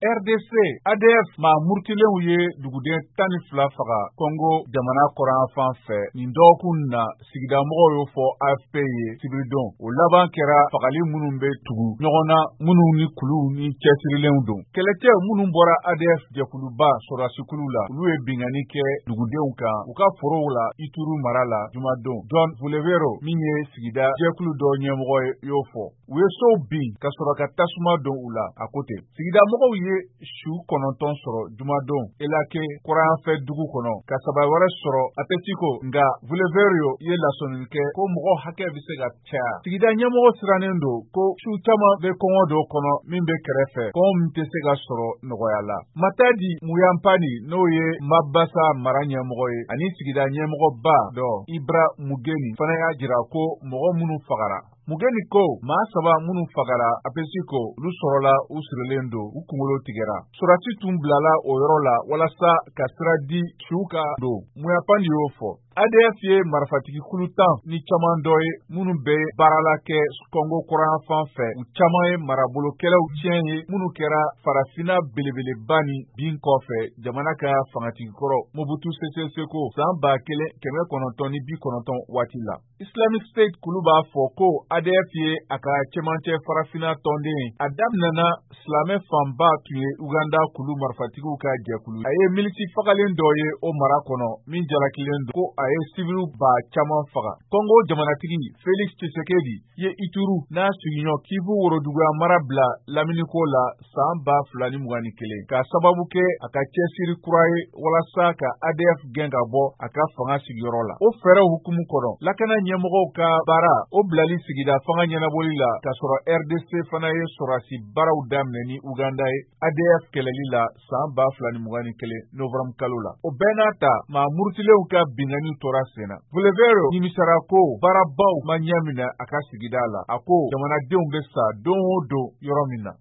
RDC ADF ma murtilenw ye duguden 12 faga Congo jamana kɔran fan fɛ nin dɔgɔkun na sigida mɔgɔw y'o fɔ AFP ye sibiridon o laban kɛra fagali minnu bɛ tugu ɲɔgɔn na minnu ni kuluw ni cɛsirilenw don kɛlɛcɛ minnu bɔra ADF jɛkuluba sɔrɔdasikulu la olu ye bingani kɛ dugudenw kan u ka forow la Ituru mara la jumadon John Vulevero min ye sigida jɛkulu dɔ ɲɛmɔgɔ y'o fɔ u ye sow bin ka sɔrɔ ka tasuma don u la a ko ten sigida mɔgɔw ye su 9 sɔrɔ jumadon Elake kuranfɛ dugu kɔnɔ ka saba wɛrɛ sɔrɔ Apetiko nga Vulevero ye lasɔnni kɛ ko mɔgɔ hakɛ bɛ se ka caya sigida ɲɛmɔgɔ sirannen don ko su caman bɛ kɔngɔ dɔ kɔnɔ min bɛ kɛrɛfɛ kɔngɔ min tɛ se ka sɔrɔ nɔgɔya la Matadi Muyampani n'o ye Mabasa mara ɲɛmɔgɔ ye ani sigida ɲɛmɔgɔba dɔ Ibra Mugeni fana y'a jira ko mɔgɔ minnu fagara Mugeni ko maa 7 minnu fagara Apesiko olu sɔrɔla u sirilen don u kunkolo tigɛra surasi tun bilala o yɔrɔ la walasa ka sira di suw ka don Muyapani y'o fɔ ADF ye marifatigi kulu 10 ni caman dɔ ye minnu bɛ baarala kɛ Congo kuran fan fɛ u caman ye marabolokɛlaw tiɲɛ ye minnu kɛra farafina belebeleba ni bin kɔfɛ jamana ka fangatigi kɔrɔ Mobutu Sese Seko san 1990 waati la Islamic State kulu b'a fɔ ko ADF ye a ka cɛmancɛ farafina tɔnden a daminɛna silamɛ fanba tun ye Uganda kulu marifatigiw ka jɛkulu a ye milisi fagalen dɔ ye o mara kɔnɔ min jalakilen don ko a ye sibiru ba caman faga Congo jamanatigi Felix Tshisekedi ye Ituru n'a sigiɲɔgɔn Kivu Woroduguya mara bila laminiko la san 2021 ka sababu kɛ a ka cɛsiri kura ye walasa ka ADF gɛn ka bɔ a ka fanga sigiyɔrɔ la o fɛɛrɛw hukumu kɔnɔ lakana ɲɛmɔgɔw ka baara o bilali sigida fanga ɲɛnabɔli la ka sɔrɔ RDC fana ye sɔrɔdasi baaraw daminɛ ni Uganda ye ADF kɛlɛli la san 2021 Novembre kalo la o bɛɛ n'a ta maa murutilenw ka bingani tora senna Vulevero nimisara ko baarabaw ma ɲɛ minɛ a ka sigida la a ko jamanadenw bɛ sa don o don yɔrɔ min na